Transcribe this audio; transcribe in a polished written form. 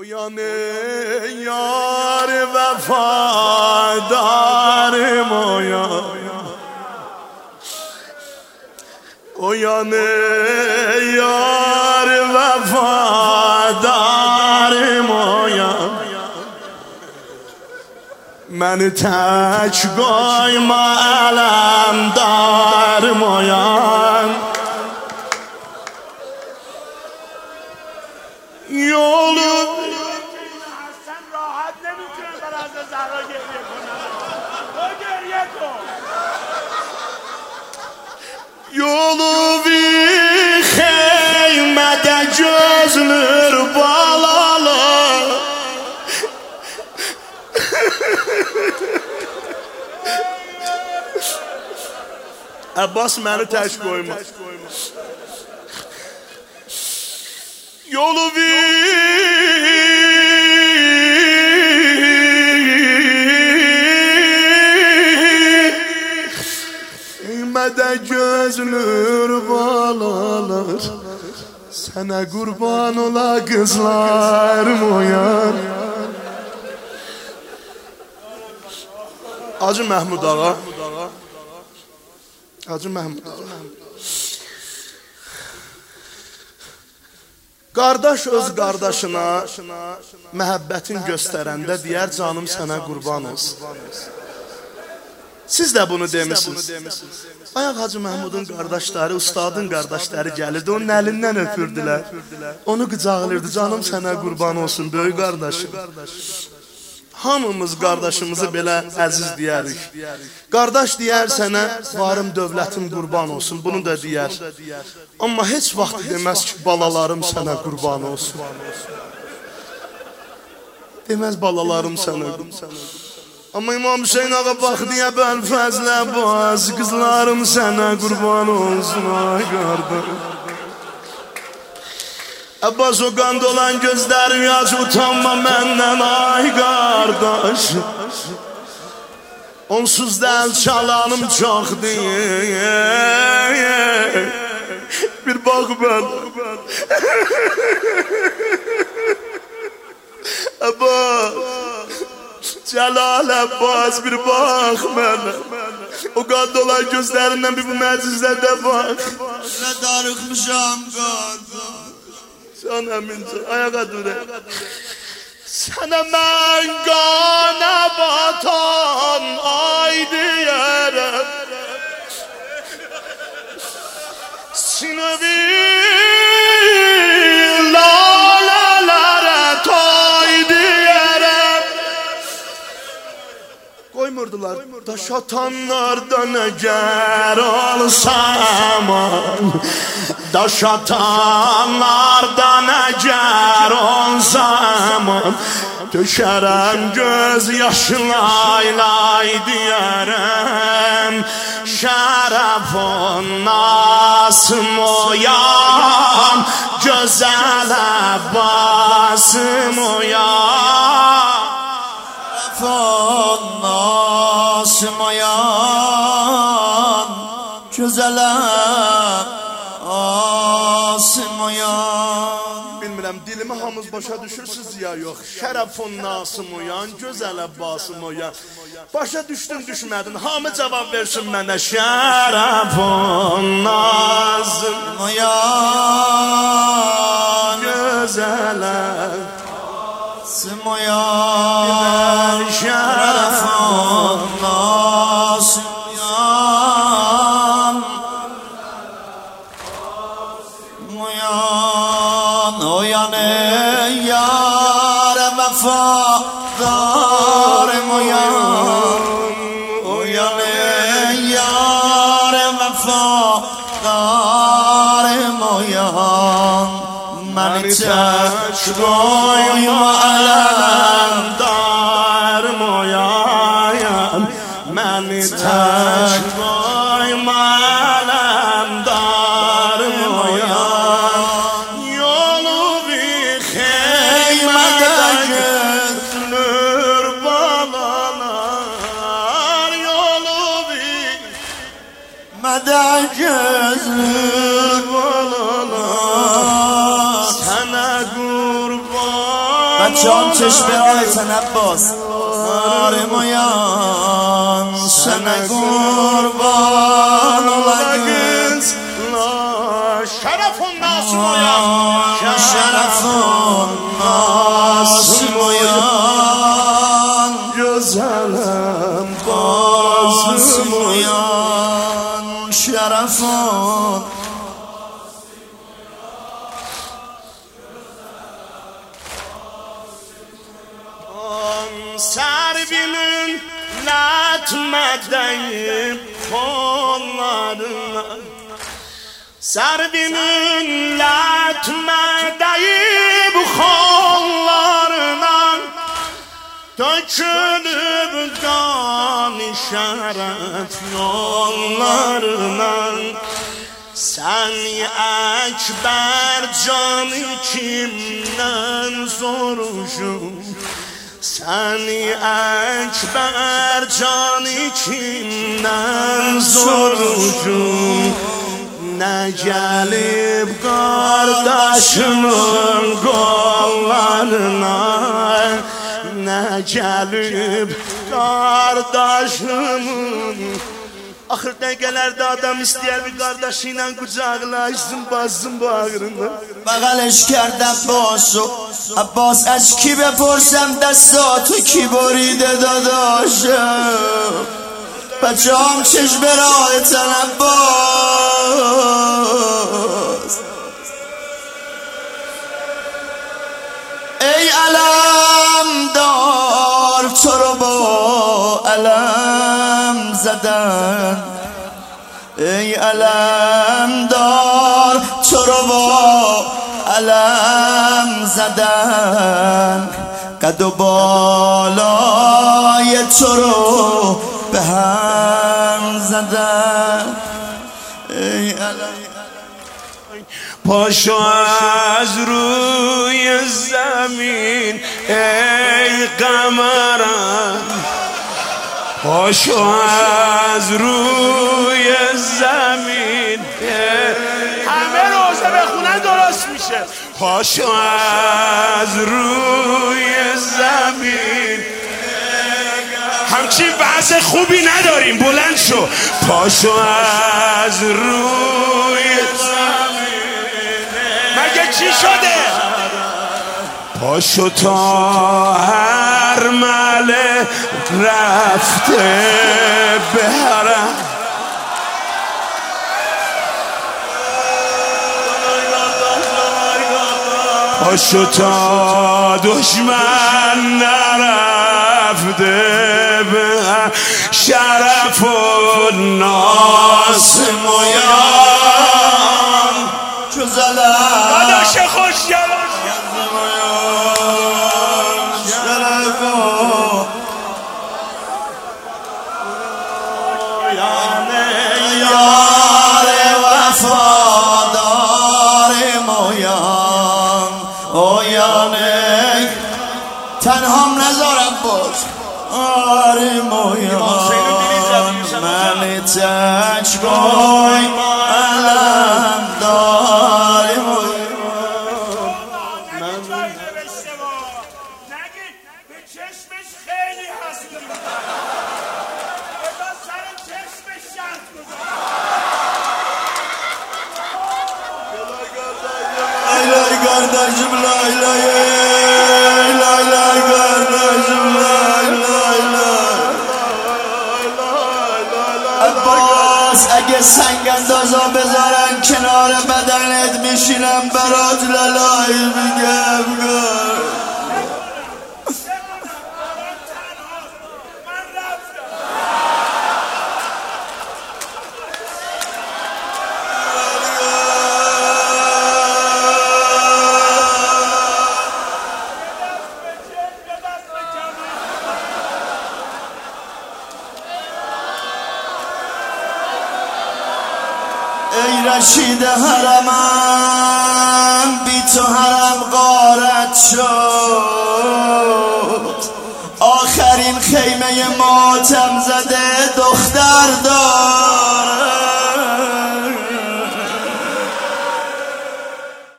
Uyan ey yar vefadarım uyan. Uyan ey yar vefadarım uyan. Məni tək qoyma ələmdarım uyan. Yolu sen rahat nemiyorsun biraz da zahra geriye konan. O geriye koy. Yolu bir xeymədə gözlür balalı. Abbas məni tək qoyma. Yolu xeymədə gözlür balalar. Sənə qurban ola qızlarım uyan. Hacı Məhmud ağa. Hacı Məhmud ağa. Qardaş öz qardaşına məhəbbətin göstərəndə deyər canım sənə qurban olsun. Siz də bunu demişsiniz. Ayaq Hacı Məhmudun qardaşları, ustadın qardaşları gəlirdi, onun əlindən öpürdülər. Onu qıcaqlayırdı, canım sənə qurban olsun, böyük qardaşım. Hamımız qardaşımızı belə əziz deyərik. Qardaş deyər sənə, varım dövlətim qurban olsun, bunu da deyər. Amma heç vaxt deməz ki, balalarım sənə qurban olsun. Deməz balalarım sənə qurban olsun. Amma İmam Hüseyin ağa bax deyə bəlfəzlə baz, qızlarım sənə qurban olsun, ay qardaş. Abbas o qand olan gözlərim yaş, utanma məndən ay qardaş. Onsuz da əl çalanım çox deyir. Bir bax mən. Abbas, Cəlal Abbas bir bax mənə. O qand olan gözlərindən bir bu məcizədə bax. Nə darıxmışam qardaş. Can əminci, ayağa durə. Sənə mən qana batan ay deyərəm. Sinəvi lalələrə tay deyərəm. Qoymurdular. Daş atanlardan əgər olsam, daş atanlardan əgər olsam, tökərəm göz yaşlaylay deyərəm. Şərəfun nasım oyan, gözəl Abbasım oyan. Şərəfun nasım oyan, gözəl Abbasım oyan. Bilmirəm, dilimi hamız başa düşürsünüz ya yox. Şərəfun nasım oyan, gözəl Abbasım oyan. Başa düşdün, düşmədin, hamı cavab versin mənə. Şərəfun nasım oyan, gözəl Abbasım oyan. Şərəfun nasım oyan, oyan ey yar vefadarım uyan. Uyan ey yar vefadarım uyan. Məni tək qoyma ələmdarım uyan. Məni tək qoyma ələmdarım uyan. Yolu bir xeymədə gözlür balalar. Yolu bir mədə gözlür balalar. Sənə qurban بچه‌ام چشم آیتن عباس نار مایان سنه قربان لگز شرف الناس مایان شرف الناس مایان گزلم باز مایان شرف Servimin natmədəyim kollarına Servimin natmədəyim kollarına Dökülüb qan şərəf yollarına Sən əkbər canı kimdən soruşum Səni əkbər canı kimdən soruşum Nə gəlib qardaşımın qollarına Nə gəlib qardaşımın Axır dəqiqələrdə adam istəyər bir qardaşı ilə qucaqlaşsın, bassın bağrına بغلش کردم باشو عباس از کی بپرسم دستاتو کی بریده داداشم بچه هم چشم راهتن عباس ای علم دار تو رو با علم زدن ای علم دار تو رو با علم زدن قد و بالای تو رو به هم زدن ای علم پاشو از روی زمین ای قمرم پاشو از روی زمین همه روزه بخونن درست میشه پاشو از روی زمین همچین بحث خوبی نداریم بلند شو پاشو از روی زمین مگه چی شده؟ پاشو تا هر مله رفته به حرم پاشو تا دشمن نرفته به شرف الناس مایان چو زلم داداش خوشگل یار وفادار مایان اویانه تنهام نذارم باز آره مایان من تچگوی علم دار نگید به چشمش خیلی حسودی بذار سر چشمش شرط لای لای گردشم لای لای لای لای گردشم لای لای لای عباس اگه سنگ اندازا بذارن کنار بدنت میشینم برات لالای میگم ای رشید حرمم بی تو حرم غارت شد آخرین خیمه ماتم زده دختر دار